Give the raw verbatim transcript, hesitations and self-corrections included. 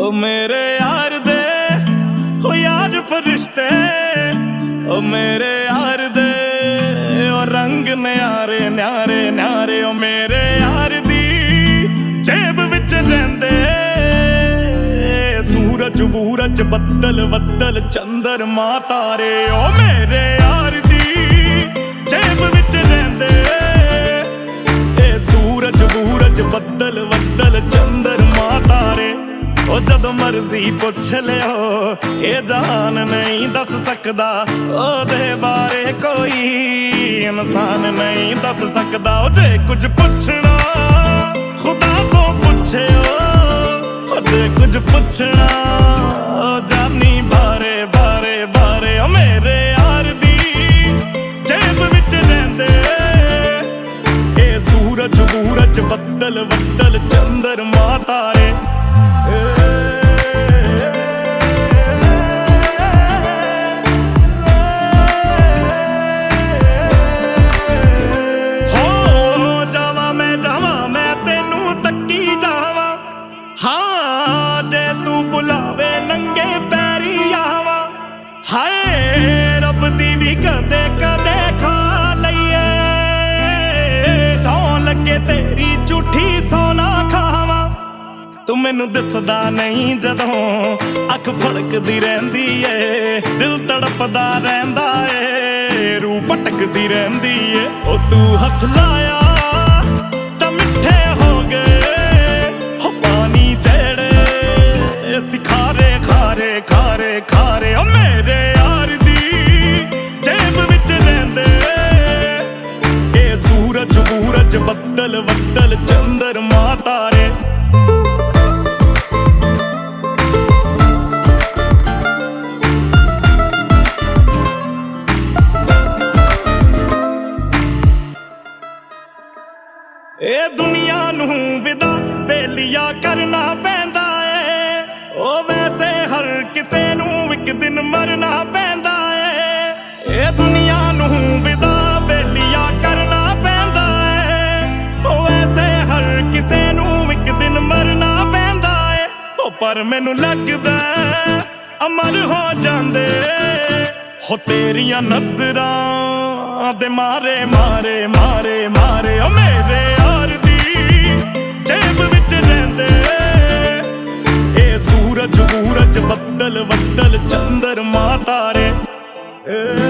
ओ मेरे यार दे ओ यार फरिश्ते, ओ मेरे यार दे ओ रंग न्यारे न्यारे न्यारे। ओ मेरे यार दी जेब विच रहिंदे सूरज वूरज बदल बदल चंद्रमा तारे। ओ मेरे यार दी जेब विच रहिंदे सूरज वूरज बदल बदल चंद्रमा तारे। ओ जदों मर्जी पुछ लियो ये जान नहीं दस सकदा, ओदे बारे कोई इंसान नहीं दस सकदा। ओ जे कुछ पुछना खुदा तो पुछियो, ओ जे कुछ पुछना ओ जानी बारे बारे बारे। ओ मेरे यार दी जेब विच रहिंदे सूरज वूरज बदल बदल चंद्रमा तारे। हो जावा मैं जावा मैं तेनू तक्की जावा, हाँ जे तू बुलावे नंगे पैरी आवा। हाय रब दी भी कदे कदे खा लईए, लगे तेरी झूठी सोना खावा। तू मैनू दिसदा नहीं जदों अख फड़कदी रहिंदी ए, दिल तड़पदा रहिंदा ए, रूह भटकदी रहिंदी ए। ओ तू हथ लाया तां मिठे हो गए हो पानी जेड़े सिखारे खारे खारे खारे। ओ मेरे यार दी जेब विच रहिंदे सूरज वूरज बदल बदल चंद्रमा तारे। ए दुनिया नू विदा बेलिया करना पैंदा है, ओ वैसे हर किसे नू इक दिन मरना पैंदा है। ए दुनिया नू विदा बेलिया करना पैंदा है, ओ वैसे हर किसे नू इक दिन मरना पैंदा है। ओ पर मैनू लगदा अमर हो जांदे हो तेरियां नजरां दे मारे मारे मारे मारे। ओ मेरे यार दी जेब विच रहिंदे ए सूरज वूरज बदल बदल चंद्रमा तारे।